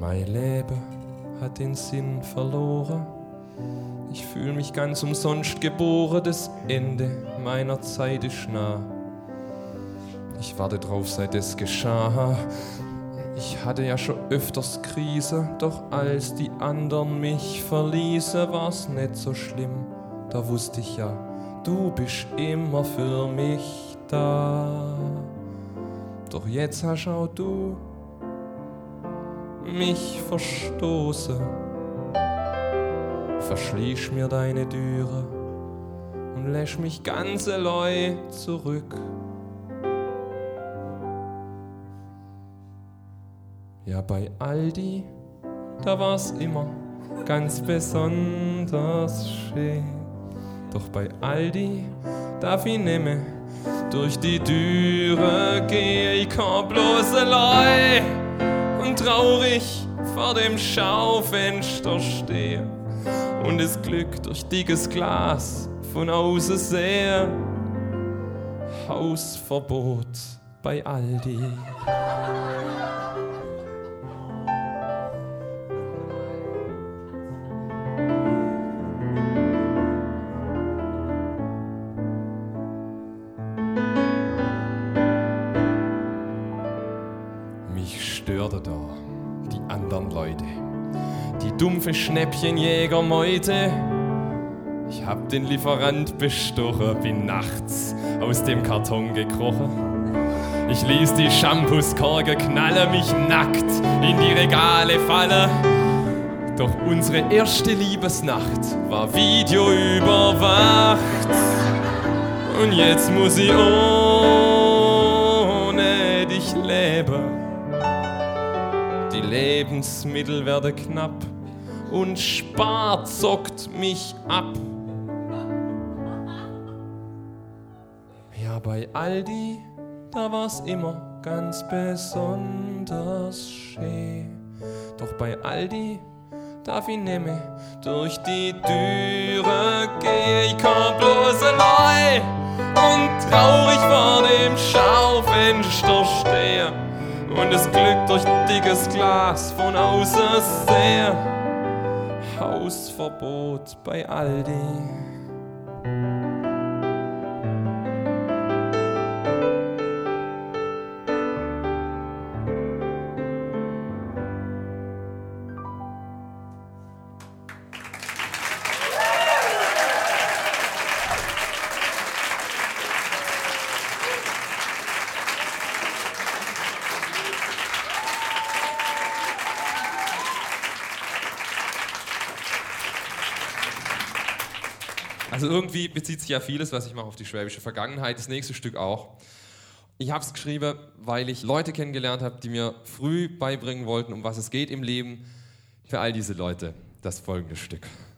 Mein Leben hat den Sinn verloren. Ich fühl mich ganz umsonst geboren. Das Ende meiner Zeit ist nah. Ich warte drauf, seit es geschah. Ich hatte ja schon öfters Krise, doch als die anderen mich verließen, war's nicht so schlimm. Da wusste ich ja, du bist immer für mich da. Doch jetzt hast auch du mich verstoßen. Verschließ mir deine Türe und lässt mich ganz allein zurück. Ja, bei Aldi, da war's immer ganz besonders schön. Doch bei Aldi darf ich nimmer durch die Türe gehen. Ich kann bloß allein und traurig vor dem Schaufenster stehen und das Glück durch dickes Glas von außen sehe. Hausverbot bei Aldi. Störte da die anderen Leute, die dumpfe Schnäppchenjägermeute. Ich hab den Lieferant bestochen, bin nachts aus dem Karton gekrochen. Ich ließ die Shampooskorke knallen, mich nackt in die Regale fallen. Doch unsere erste Liebesnacht war videoüberwacht. Und jetzt muss ich ohne dich leben. Die Lebensmittel werden knapp und Spar zockt mich ab. Ja, bei Aldi, da war's immer ganz besonders schön. Doch bei Aldi darf ich nimmer durch die Türe gehen. Ich kann bloß allein und traurig vor dem Schaufenster stehen und das Glück durch dickes Glas von außen sehe. Hausverbot bei Aldi. Also irgendwie bezieht sich ja vieles, was ich mache, auf die schwäbische Vergangenheit. Das nächste Stück auch. Ich habe es geschrieben, weil ich Leute kennengelernt habe, die mir früh beibringen wollten, um was es geht im Leben. Für all diese Leute das folgende Stück.